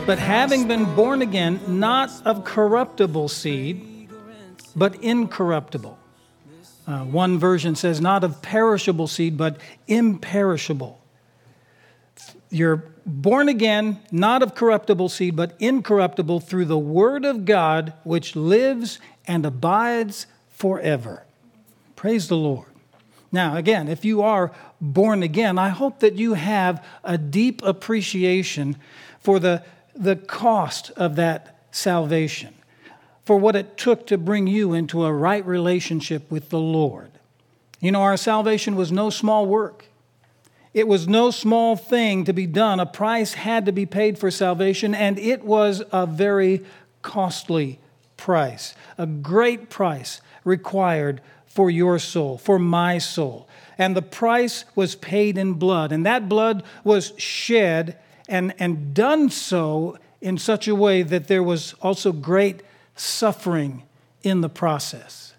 But having been born again, not of corruptible seed, but incorruptible. One version says not of perishable seed, but imperishable. You're born again, not of corruptible seed, but incorruptible through the word of God, which lives and abides forever. Praise the Lord. Now, again, if you are born again, I hope that you have a deep appreciation for the cost of that salvation, for what it took to bring you into a right relationship with the Lord. You know, our salvation was no small work. It was no small thing to be done. A price had to be paid for salvation, and it was a very costly price, a great price required for your soul, for my soul. And the price was paid in blood, and that blood was shed and done so in such a way that there was also great suffering in the process.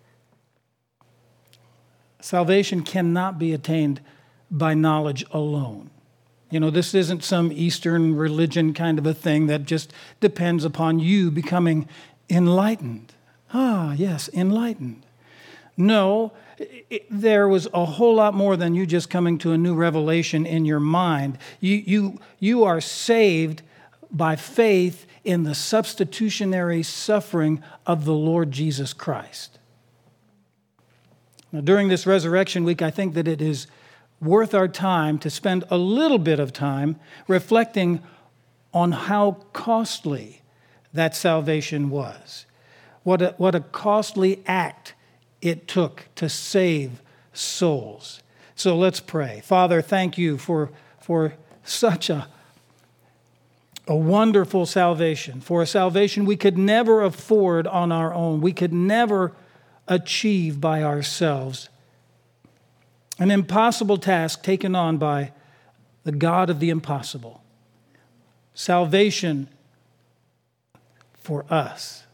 Salvation cannot be attained by knowledge alone. You know, this isn't some Eastern religion kind of a thing that just depends upon you becoming enlightened. Yes, enlightened. No, there was a whole lot more than you just coming to a new revelation in your mind. You are saved by faith in the substitutionary suffering of the Lord Jesus Christ. Now, during this Resurrection Week, I think that it is worth our time to spend a little bit of time reflecting on how costly that salvation was. What a costly act it took to save souls. So let's pray. Father, thank you for such a wonderful salvation, for a salvation we could never afford on our own. We could never achieve by ourselves. An impossible task taken on by the God of the impossible. Salvation for us.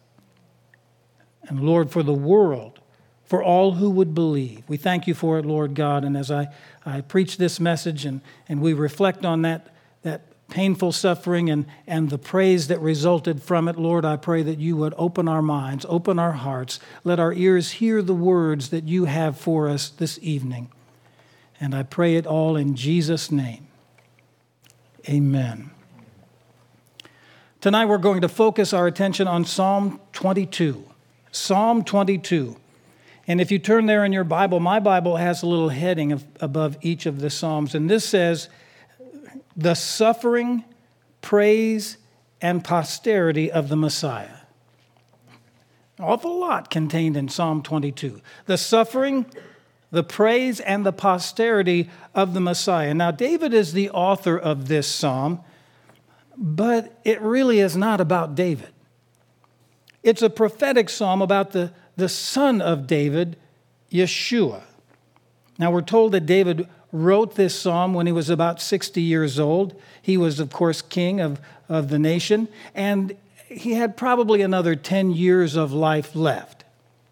And Lord, for the world, for all who would believe. We thank you for it, Lord God. And as I preach this message and we reflect on that painful suffering and the praise that resulted from it, Lord, I pray that you would open our minds, open our hearts. Let our ears hear the words that you have for us this evening. And I pray it all in Jesus' name. Amen. Tonight we're going to focus our attention on Psalm 22. Psalm 22. And if you turn there in your Bible, my Bible has a little heading above each of the Psalms. And this says, the suffering, praise, and posterity of the Messiah. An awful lot contained in Psalm 22. The suffering, the praise, and the posterity of the Messiah. Now, David is the author of this psalm, but it really is not about David. It's a prophetic psalm about the son of David, Yeshua. Now, we're told that David wrote this psalm when he was about 60 years old. He was, of course, king of the nation, and he had probably another 10 years of life left.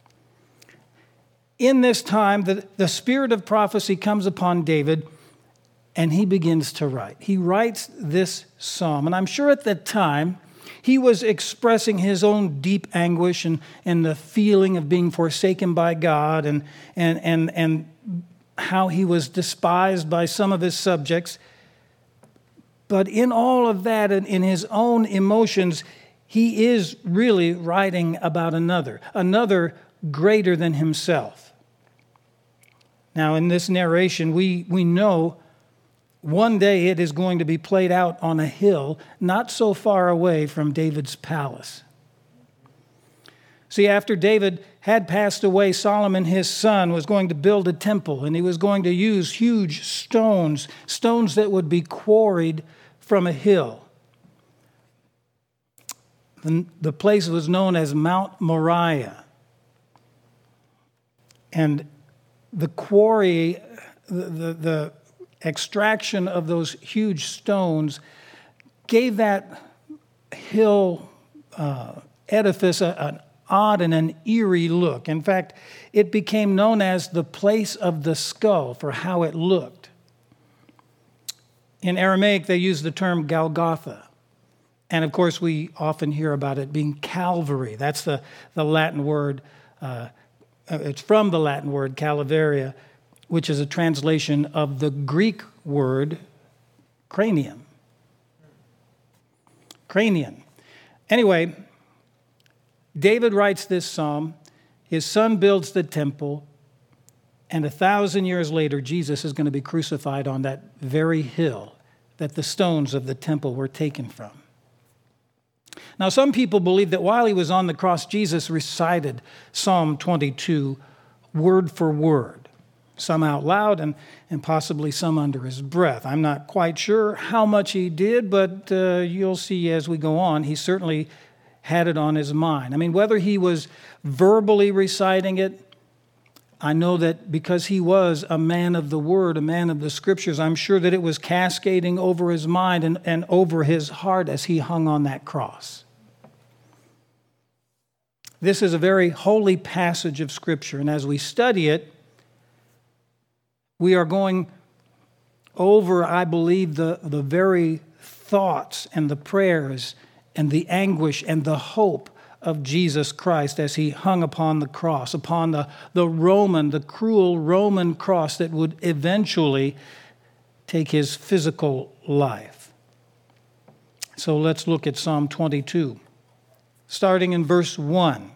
In this time, the spirit of prophecy comes upon David, and he begins to write. He writes this psalm, and I'm sure at that time, he was expressing his own deep anguish and the feeling of being forsaken by God and how he was despised by some of his subjects. But in all of that and in his own emotions, he is really writing about another greater than himself. Now, in this narration, we know one day it is going to be played out on a hill not so far away from David's palace. See, after David had passed away, Solomon, his son, was going to build a temple, and he was going to use huge stones that would be quarried from a hill. The place was known as Mount Moriah. And the quarry, the extraction of those huge stones gave that hill edifice an odd and an eerie look. In fact, it became known as the place of the skull for how it looked. In Aramaic, they use the term Golgotha. And of course, we often hear about it being Calvary. That's the Latin word. It's from the Latin word calaveria, which is a translation of the Greek word cranium. Cranium. Anyway, David writes this psalm. His son builds the temple. And 1,000 years later, Jesus is going to be crucified on that very hill that the stones of the temple were taken from. Now, some people believe that while he was on the cross, Jesus recited Psalm 22 word for word, some out loud and possibly some under his breath. I'm not quite sure how much he did, but you'll see as we go on, he certainly had it on his mind. I mean, whether he was verbally reciting it, I know that because he was a man of the word, a man of the scriptures, I'm sure that it was cascading over his mind and over his heart as he hung on that cross. This is a very holy passage of Scripture, and as we study it, we are going over, I believe, the very thoughts and the prayers and the anguish and the hope of Jesus Christ as he hung upon the cross, upon the cruel Roman cross that would eventually take his physical life. So let's look at Psalm 22. Starting in verse 1.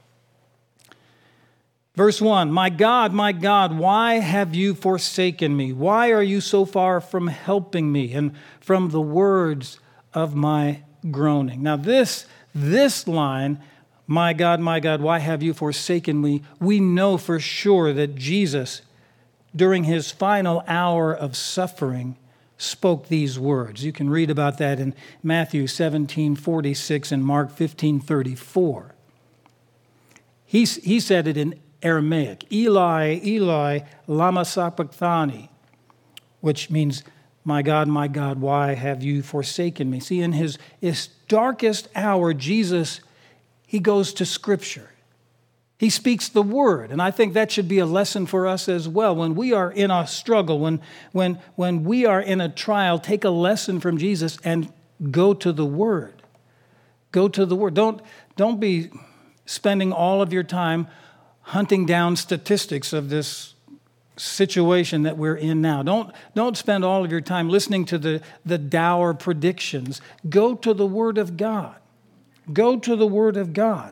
Verse 1, my God, why have you forsaken me? Why are you so far from helping me and from the words of my groaning? Now this line, my God, why have you forsaken me? We know for sure that Jesus, during his final hour of suffering, spoke these words. You can read about that in Matthew 17:46 and Mark 15:34. He said it in Aramaic, Eli, Eli, lama sabachthani, which means, my God, why have you forsaken me? See, in his darkest hour, Jesus, he goes to Scripture. He speaks the word, and I think that should be a lesson for us as well. When we are in a struggle, when we are in a trial, take a lesson from Jesus and go to the word. Go to the word. Don't be spending all of your time hunting down statistics of this situation that we're in now. Don't spend all of your time listening to the dour predictions. Go to the Word of God. Go to the Word of God.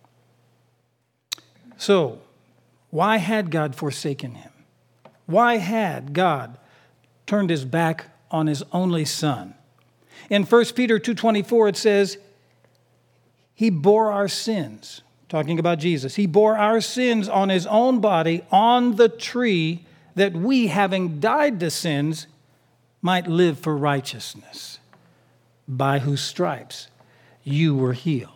So, why had God forsaken him? Why had God turned his back on his only Son? In 1 Peter 2:24 it says, he bore our sins. Talking about Jesus. He bore our sins on his own body on the tree that we, having died to sins, might live for righteousness, by whose stripes you were healed.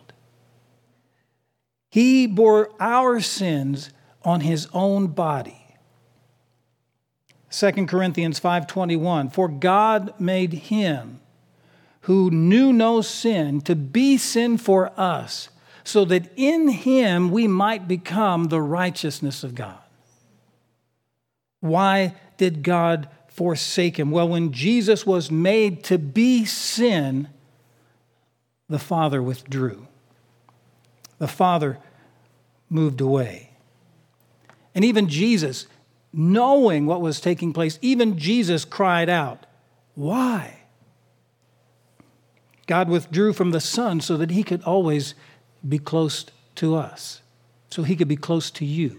He bore our sins on his own body. 2 Corinthians 5:21, for God made him who knew no sin to be sin for us, so that in him we might become the righteousness of God. Why did God forsake him? Well, when Jesus was made to be sin, the Father withdrew. The Father moved away. And even Jesus, knowing what was taking place, even Jesus cried out, why? God withdrew from the Son so that he could always be close to us, so he could be close to you.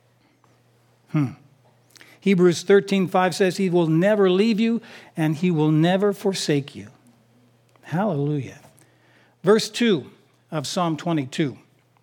Hebrews 13:5 says he will never leave you and he will never forsake you. Hallelujah. Verse 2 of Psalm 22.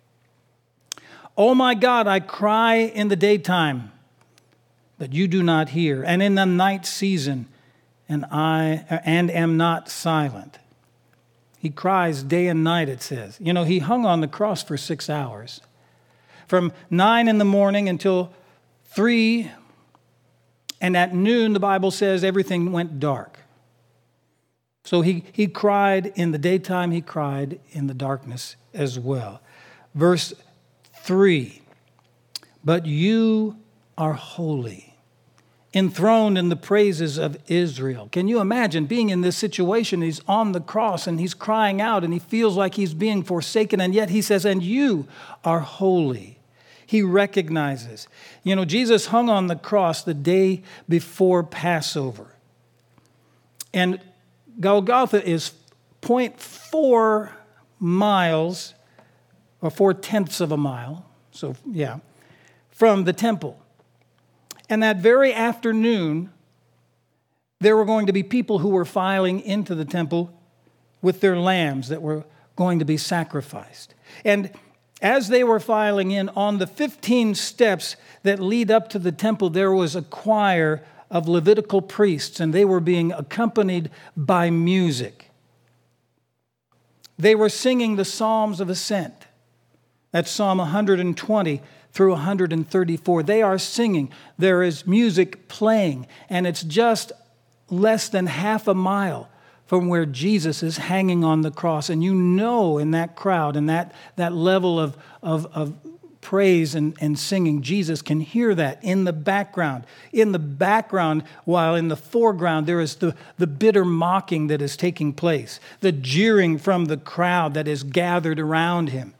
Oh my God, I cry in the daytime, but you do not hear, and in the night season, and am not silent. He cries day and night, it says. You know, he hung on the cross for 6 hours. From 9 in the morning until 3, and at noon, the Bible says, everything went dark. So he cried in the daytime, he cried in the darkness as well. Verse 3, but you are holy, enthroned in the praises of Israel. Can you imagine being in this situation? He's on the cross and he's crying out and he feels like he's being forsaken. And yet he says, and you are holy. He recognizes. You know, Jesus hung on the cross the day before Passover. And Golgotha is 0.4 miles, or 4/10 of a mile, from the temple. And that very afternoon, there were going to be people who were filing into the temple with their lambs that were going to be sacrificed. And as they were filing in, on the 15 steps that lead up to the temple, there was a choir of Levitical priests, and they were being accompanied by music. They were singing the Psalms of Ascent. That's Psalm 120 through 134. They are singing. There is music playing, and it's just less than half a mile from where Jesus is hanging on the cross. And you know in that crowd and that level of praise and singing, Jesus can hear that in the background. In the background, while in the foreground, there is the bitter mocking that is taking place, the jeering from the crowd that is gathered around him.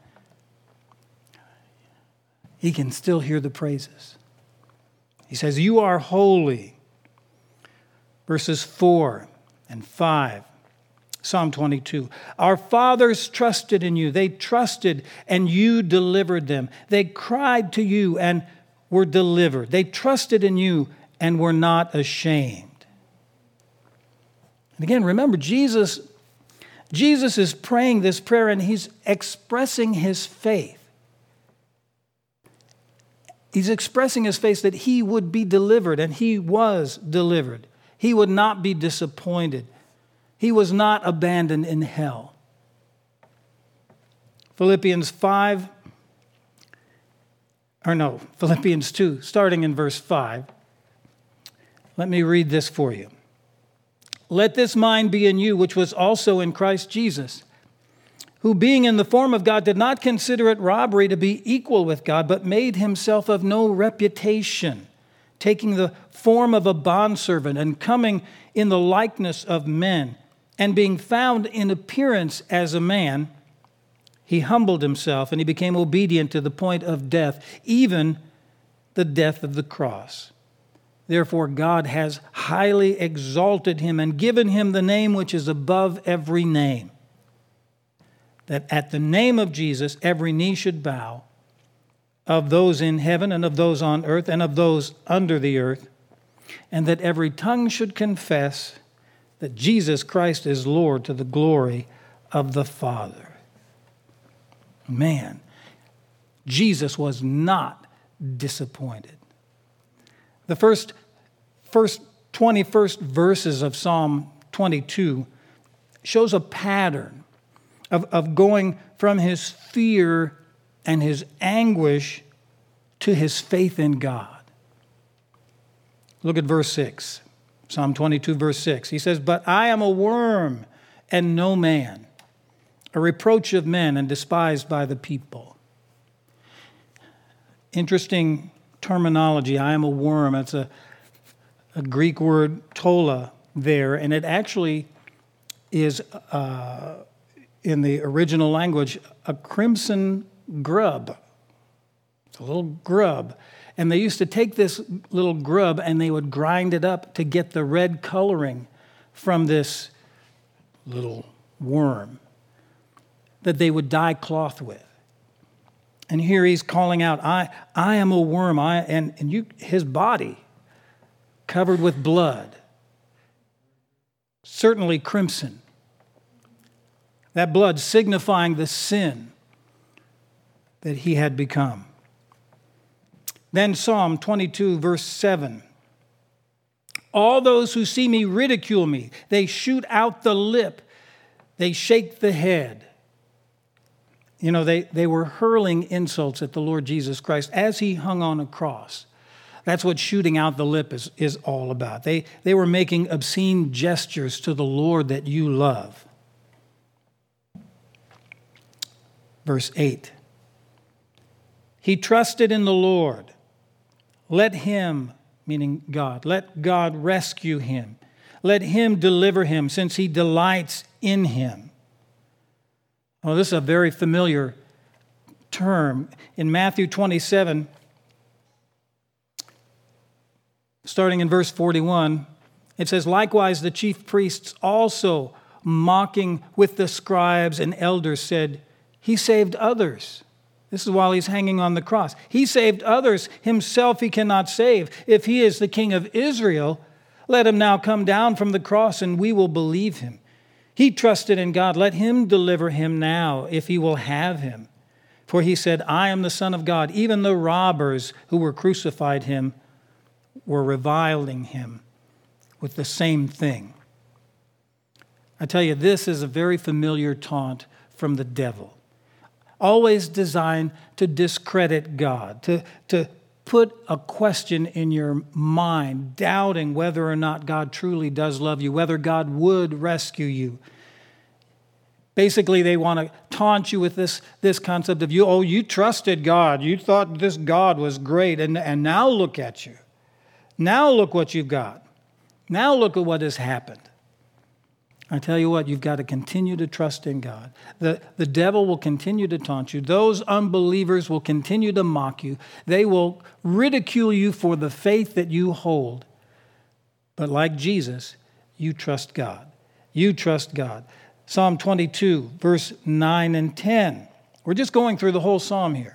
He can still hear the praises. He says, you are holy. Verses 4 and 5. Psalm 22. Our fathers trusted in you. They trusted and you delivered them. They cried to you and were delivered. They trusted in you and were not ashamed. And again, remember, Jesus is praying this prayer and he's expressing his faith. He's expressing his faith that he would be delivered, and he was delivered. He would not be disappointed. He was not abandoned in hell. Philippians 2, starting in verse 5. Let me read this for you. Let this mind be in you, which was also in Christ Jesus, who being in the form of God did not consider it robbery to be equal with God, but made himself of no reputation, taking the form of a bondservant and coming in the likeness of men, and being found in appearance as a man, he humbled himself and he became obedient to the point of death, even the death of the cross. Therefore, God has highly exalted him and given him the name which is above every name, that at the name of Jesus, every knee should bow, of those in heaven and of those on earth and of those under the earth, and that every tongue should confess that Jesus Christ is Lord, to the glory of the Father. Man, Jesus was not disappointed. The first 21st verses of Psalm 22 shows a pattern of going from his fear and his anguish to his faith in God. Look at verse 6, Psalm 22, verse 6. He says, but I am a worm and no man, a reproach of men and despised by the people. Interesting terminology, I am a worm. It's a Greek word, tola, there, and it actually is in the original language, a crimson grub. It's a little grub. And they used to take this little grub and they would grind it up to get the red coloring from this little worm that they would dye cloth with. And here he's calling out, I am a worm, his body covered with blood, certainly crimson. That blood signifying the sin that he had become. Then Psalm 22, verse 7. All those who see me ridicule me. They shoot out the lip. They shake the head. You know, they were hurling insults at the Lord Jesus Christ as he hung on a cross. That's what shooting out the lip is all about. They were making obscene gestures to the Lord that you love. Verse 8. He trusted in the Lord. Let him meaning God. Let God rescue him. Let him deliver him, since he delights in him. Well, this is a very familiar term. In Matthew 27, starting in verse 41, it says, "Likewise the chief priests also, mocking with the scribes and elders, said, He saved others." This is while he's hanging on the cross. "He saved others. Himself he cannot save. If he is the King of Israel, let him now come down from the cross and we will believe him. He trusted in God. Let him deliver him now if he will have him. For he said, I am the Son of God. Even the robbers who were crucified him were reviling him with the same thing." I tell you, this is a very familiar taunt from the devil. Always designed to discredit God, to put a question in your mind, doubting whether or not God truly does love you, whether God would rescue you. Basically, they want to taunt you with this concept of you trusted God. You thought this God was great, and now look at you. Now look what you've got. Now look at what has happened. I tell you what, you've got to continue to trust in God. The devil will continue to taunt you. Those unbelievers will continue to mock you. They will ridicule you for the faith that you hold. But like Jesus, you trust God. You trust God. Psalm 22, verse 9 and 10. We're just going through the whole psalm here.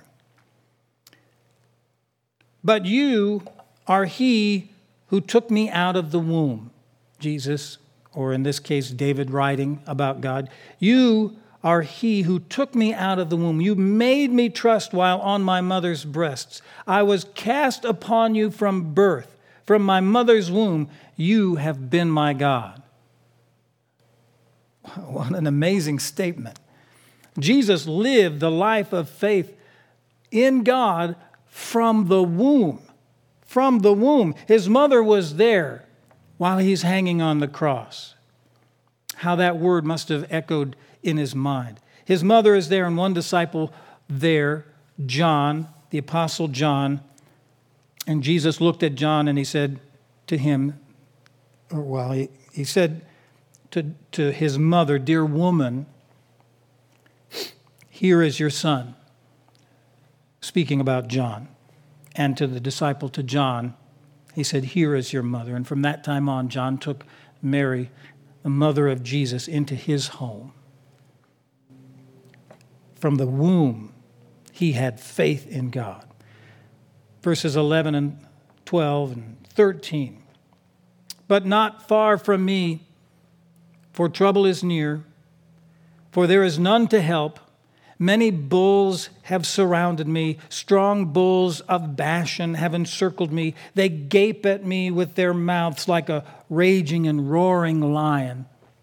"But you are he who took me out of the womb." Jesus, or in this case, David writing about God. "You are he who took me out of the womb. You made me trust while on my mother's breasts. I was cast upon you from birth. From my mother's womb, you have been my God." What an amazing statement. Jesus lived the life of faith in God from the womb. From the womb. His mother was there while he's hanging on the cross. How that word must have echoed in his mind. His mother is there and one disciple there, John, the Apostle John. And Jesus looked at John and he said to him, he said to his mother, "Dear woman, here is your son." Speaking about John. And to the disciple, to John, he said, "Here is your mother." And from that time on, John took Mary, the mother of Jesus, into his home. From the womb, he had faith in God. Verses 11 and 12 and 13. "But not far from me, for trouble is near, for there is none to help. Many bulls have surrounded me. Strong bulls of Bashan have encircled me. They gape at me with their mouths like a raging and roaring lion."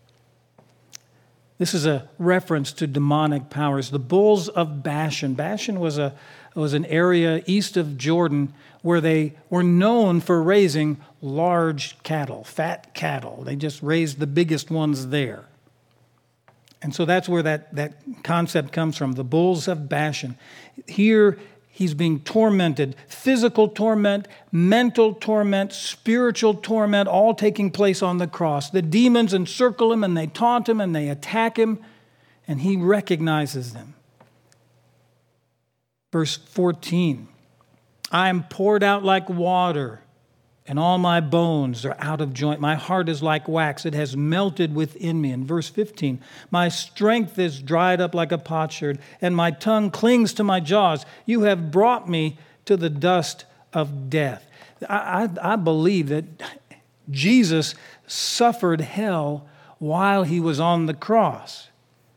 This is a reference to demonic powers. The bulls of Bashan. Bashan was an area east of Jordan where they were known for raising large cattle, fat cattle. They just raised the biggest ones there. And so that's where that concept comes from, the bulls of Bashan. Here he's being tormented, physical torment, mental torment, spiritual torment, all taking place on the cross. The demons encircle him and they taunt him and they attack him, and he recognizes them. Verse 14, "I am poured out like water, and all my bones are out of joint. My heart is like wax. It has melted within me." In verse 15, "My strength is dried up like a potsherd, and my tongue clings to my jaws. You have brought me to the dust of death." I believe that Jesus suffered hell while he was on the cross.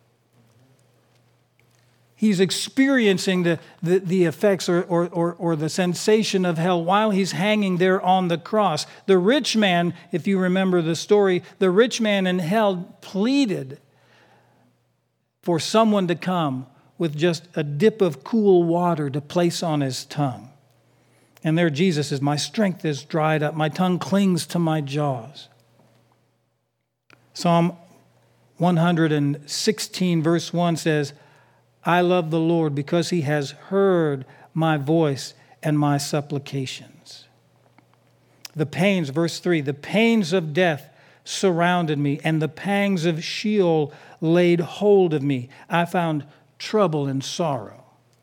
He's experiencing the effects or the sensation of hell while he's hanging there on the cross. The rich man, if you remember the story, the rich man in hell pleaded for someone to come with just a dip of cool water to place on his tongue. And there Jesus says, "My strength is dried up. My tongue clings to my jaws." Psalm 116 verse 1 says, "I love the Lord because he has heard my voice and my supplications." The pains, verse 3, the pains of death surrounded me, and the pangs of Sheol laid hold of me. I found trouble and sorrow.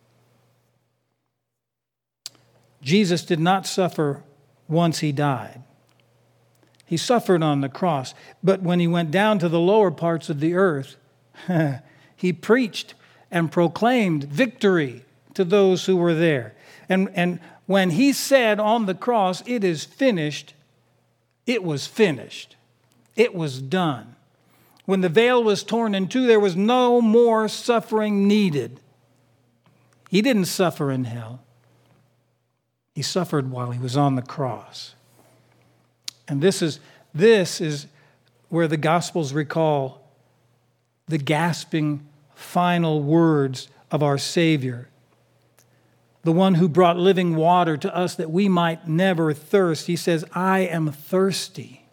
Jesus did not suffer once he died. He suffered on the cross, but when he went down to the lower parts of the earth, he preached and proclaimed victory to those who were there. And when he said on the cross, "It is finished," it was finished. It was done. When the veil was torn in two, there was no more suffering needed. He didn't suffer in hell. He suffered while he was on the cross. And this is where the Gospels recall the gasping final words of our Savior, the one who brought living water to us that we might never thirst. He says, "I am thirsty."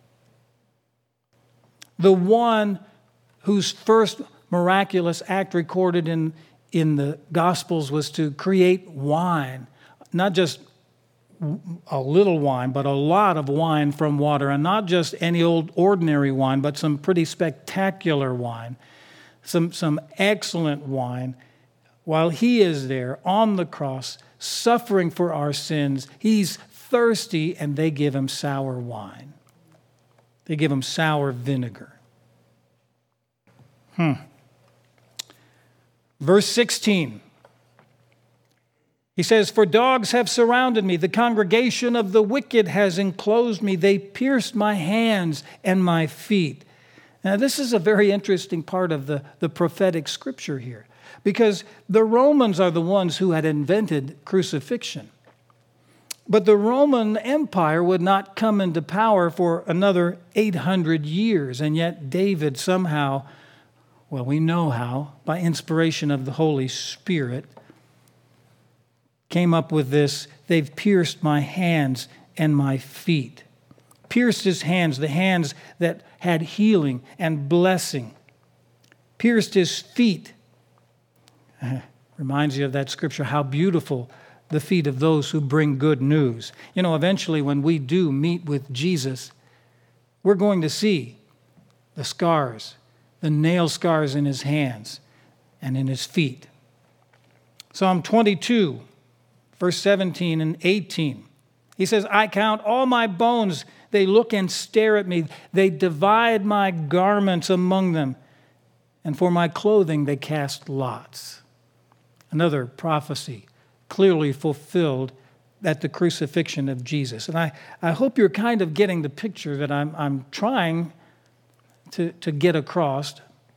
The one whose first miraculous act recorded in the Gospels was to create wine, not just a little wine, but a lot of wine from water, and not just any old ordinary wine, but some pretty spectacular wine, some excellent wine. While he is there on the cross, suffering for our sins, he's thirsty, and they give him sour wine. They give him sour vinegar. Verse 16. He says, "For dogs have surrounded me. The congregation of the wicked has enclosed me. They pierced my hands and my feet." Now, this is a very interesting part of the prophetic scripture here, because the Romans are the ones who had invented crucifixion. But the Roman Empire would not come into power for another 800 years, and yet David somehow, well, we know how, by inspiration of the Holy Spirit, came up with this: "They've pierced my hands and my feet." Pierced his hands, the hands that had healing and blessing. Pierced his feet. Reminds you of that scripture, how beautiful the feet of those who bring good news. You know, eventually when we do meet with Jesus, we're going to see the scars, the nail scars in his hands and in his feet. Psalm 22, verse 17 and 18. He says, "I count all my bones. They look and stare at me. They divide my garments among them. And for my clothing they cast lots." Another prophecy clearly fulfilled at the crucifixion of Jesus. And I hope you're kind of getting the picture that I'm trying to get across.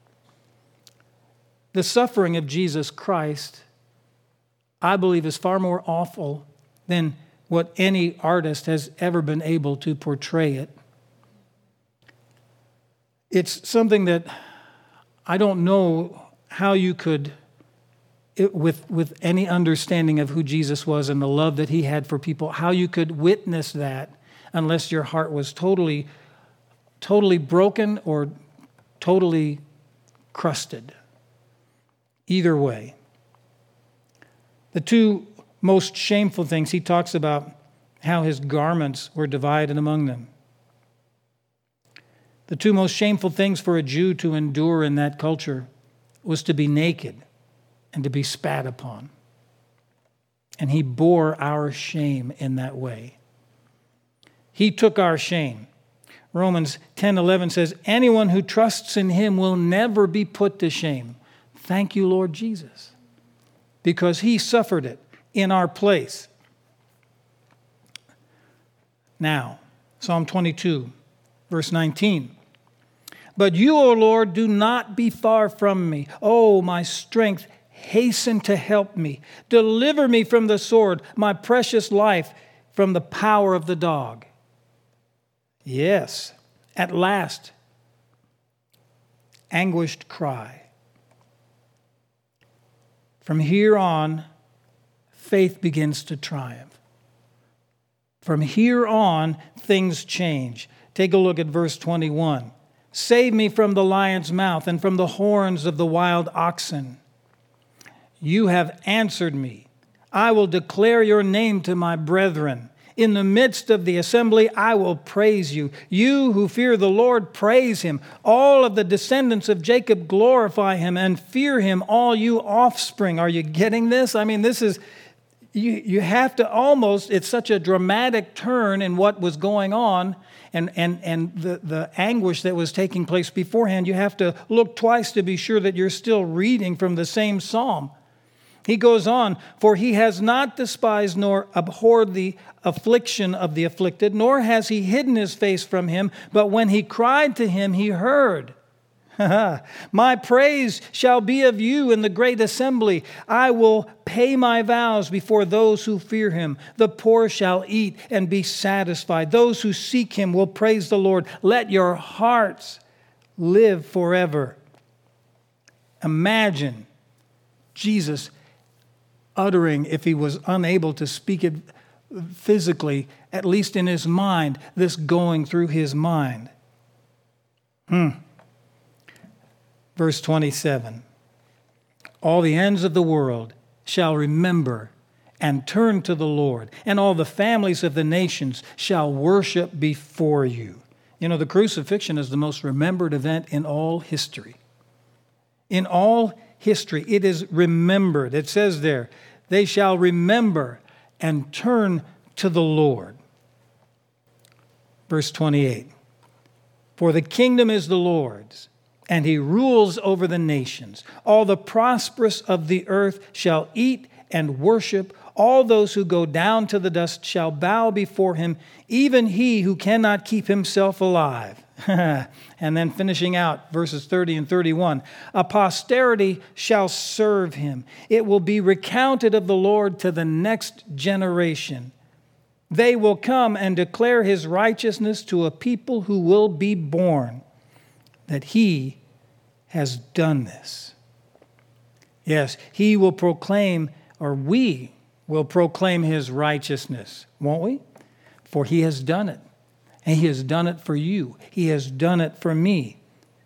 The suffering of Jesus Christ, I believe, is far more awful than what any artist has ever been able to portray it. It's something that I don't know how you could, with any understanding of who Jesus was and the love that he had for people, how you could witness that unless your heart was totally broken or totally crusted. Either way. The two most shameful things, he talks about how his garments were divided among them. The two most shameful things for a Jew to endure in that culture was to be naked and to be spat upon. And he bore our shame in that way. He took our shame. Romans 10:11 says, "Anyone who trusts in him will never be put to shame." Thank you, Lord Jesus, because he suffered it in our place. Now, Psalm 22, verse 19. "But you, O Lord, do not be far from me. O my strength, hasten to help me. Deliver me from the sword, my precious life from the power of the dog." Yes, at last, anguished cry. From here on, faith begins to triumph. From here on, things change. Take a look at verse 21. "Save me from the lion's mouth and from the horns of the wild oxen. You have answered me. I will declare your name to my brethren. In the midst of the assembly, I will praise you. You who fear the Lord, praise him. All of the descendants of Jacob glorify him and fear him, all you offspring. Are you getting this? I mean, this is, you have to almost, it's such a dramatic turn in what was going on and the anguish that was taking place beforehand. You have to look twice to be sure that you're still reading from the same psalm. He goes on, for he has not despised nor abhorred the affliction of the afflicted, nor has he hidden his face from him, but when he cried to him, he heard. My praise shall be of you in the great assembly. I will pay my vows before those who fear him. The poor shall eat and be satisfied. Those who seek him will praise the Lord. Let your hearts live forever. Imagine Jesus uttering, if he was unable to speak it physically, at least in his mind, this going through his mind. Verse 27. All the ends of the world shall remember and turn to the Lord, and all the families of the nations shall worship before you. You know, the crucifixion is the most remembered event in all history. In all history, it is remembered. It says there, they shall remember and turn to the Lord. Verse 28. For the kingdom is the Lord's, and he rules over the nations. All the prosperous of the earth shall eat and worship. All those who go down to the dust shall bow before him, even he who cannot keep himself alive. And then finishing out verses 30 and 31. A posterity shall serve him. It will be recounted of the Lord to the next generation. They will come and declare his righteousness to a people who will be born, that he has done this. Yes, he will proclaim, or we will proclaim his righteousness, won't we? For he has done it. And he has done it for you. He has done it for me.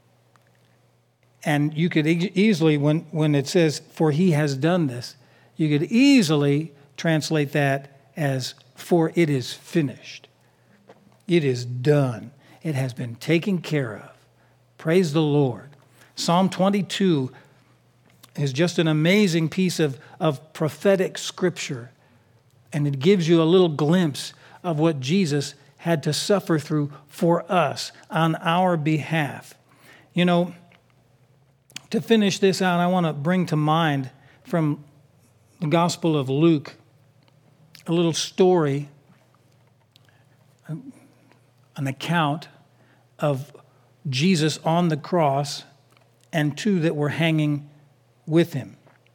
And you could easily, when it says, for he has done this, you could easily translate that as, for it is finished. It is done. It has been taken care of. Praise the Lord. Psalm 22 is just an amazing piece of prophetic scripture. And it gives you a little glimpse of what Jesus had to suffer through for us on our behalf. You know, to finish this out, I want to bring to mind from the Gospel of Luke a little story, an account of Jesus on the cross and two that were hanging with him.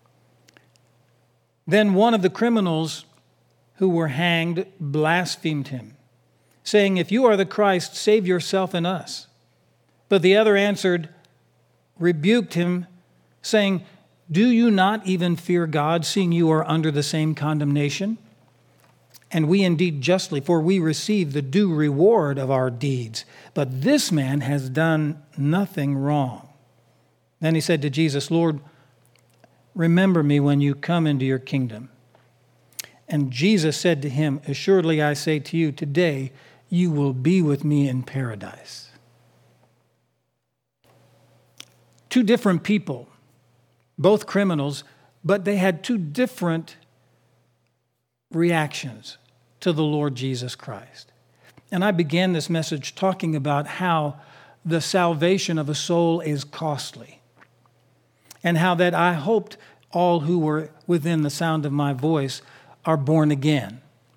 Then one of the criminals who were hanged blasphemed him, saying, if you are the Christ, save yourself and us. But the other answered, rebuked him, saying, do you not even fear God, seeing you are under the same condemnation? And we indeed justly, for we receive the due reward of our deeds. But this man has done nothing wrong. Then he said to Jesus, Lord, remember me when you come into your kingdom. And Jesus said to him, assuredly I say to you, today you will be with me in paradise. Two different people, both criminals, but they had two different reactions to the Lord Jesus Christ. And I began this message talking about how the salvation of a soul is costly, and how that I hoped all who were within the sound of my voice are born again.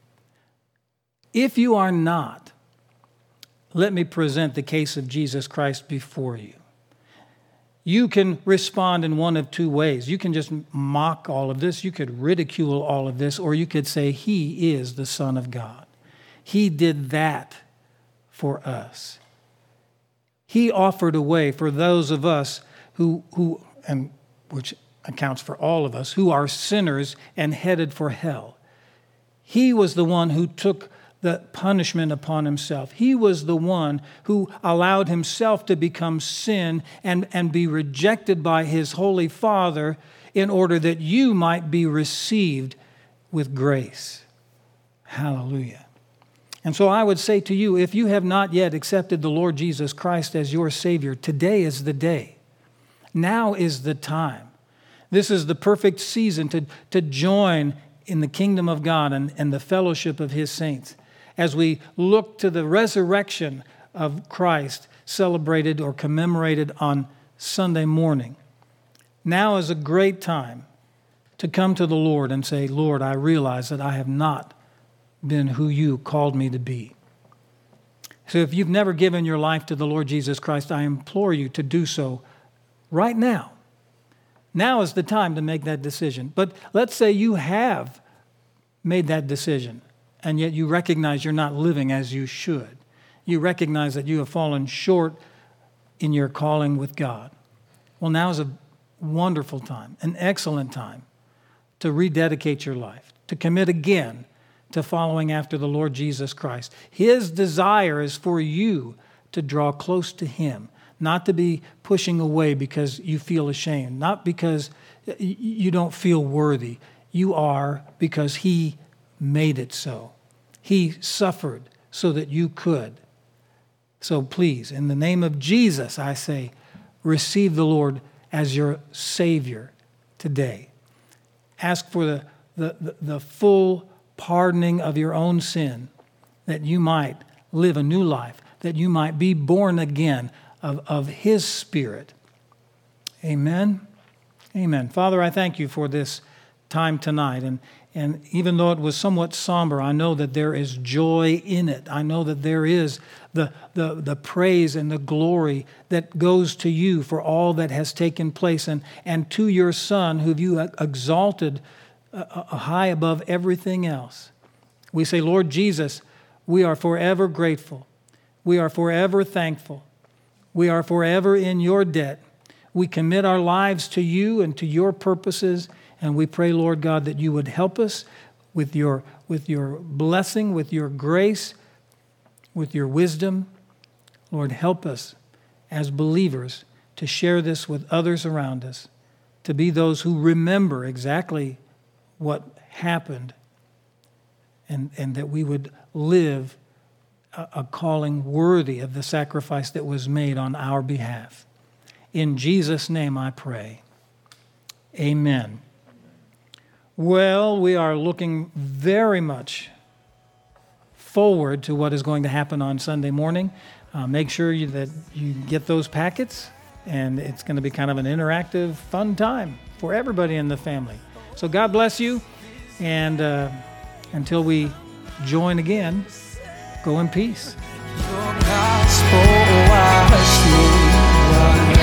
If you are not, let me present the case of Jesus Christ before you. You can respond in one of two ways. You can just mock all of this. You could ridicule all of this, or you could say, he is the Son of God. He did that for us. He offered a way for those of us who and which accounts for all of us, who are sinners and headed for hell. He was the one who took the punishment upon himself. He was the one who allowed himself to become sin and be rejected by his holy Father in order that you might be received with grace. Hallelujah. And so I would say to you, if you have not yet accepted the Lord Jesus Christ as your Savior, today is the day. Now is the time. This is the perfect season to join in the kingdom of God and the fellowship of His saints as we look to the resurrection of Christ celebrated or commemorated on Sunday morning. Now is a great time to come to the Lord and say, Lord, I realize that I have not been who you called me to be. So if you've never given your life to the Lord Jesus Christ, I implore you to do so right now. Now is the time to make that decision. But let's say you have made that decision, and yet you recognize you're not living as you should. You recognize that you have fallen short in your calling with God. Well, now is a wonderful time, an excellent time to rededicate your life, to commit again to following after the Lord Jesus Christ. His desire is for you to draw close to Him, not to be pushing away because you feel ashamed, not because you don't feel worthy. You are because He made it so. He suffered so that you could. So please, in the name of Jesus, I say, receive the Lord as your Savior today. Ask for the full pardoning of your own sin, that you might live a new life, that you might be born again of His Spirit. Amen. Amen. Father, I thank you for this time tonight. And even though it was somewhat somber, I know that there is joy in it. I know that there is the praise and the glory that goes to you for all that has taken place and to your Son, who you exalted high above everything else. We say, Lord Jesus, we are forever grateful. We are forever thankful. We are forever in your debt. We commit our lives to you and to your purposes, and we pray, Lord God, that you would help us with your blessing, with your grace, with your wisdom. Lord, help us as believers to share this with others around us, to be those who remember exactly what happened, and that we would live a calling worthy of the sacrifice that was made on our behalf. In Jesus' name I pray. Amen. Well, we are looking very much forward to what is going to happen on Sunday morning. Make sure that you get those packets, and it's going to be kind of an interactive, fun time for everybody in the family. So God bless you, and until we join again, go in peace. Your gospel I still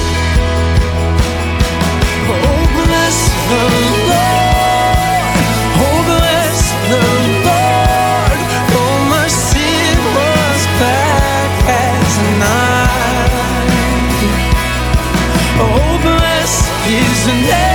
oh, bless the Lord. Oh, bless the Lord. For my sin was black as night. Oh, bless His name.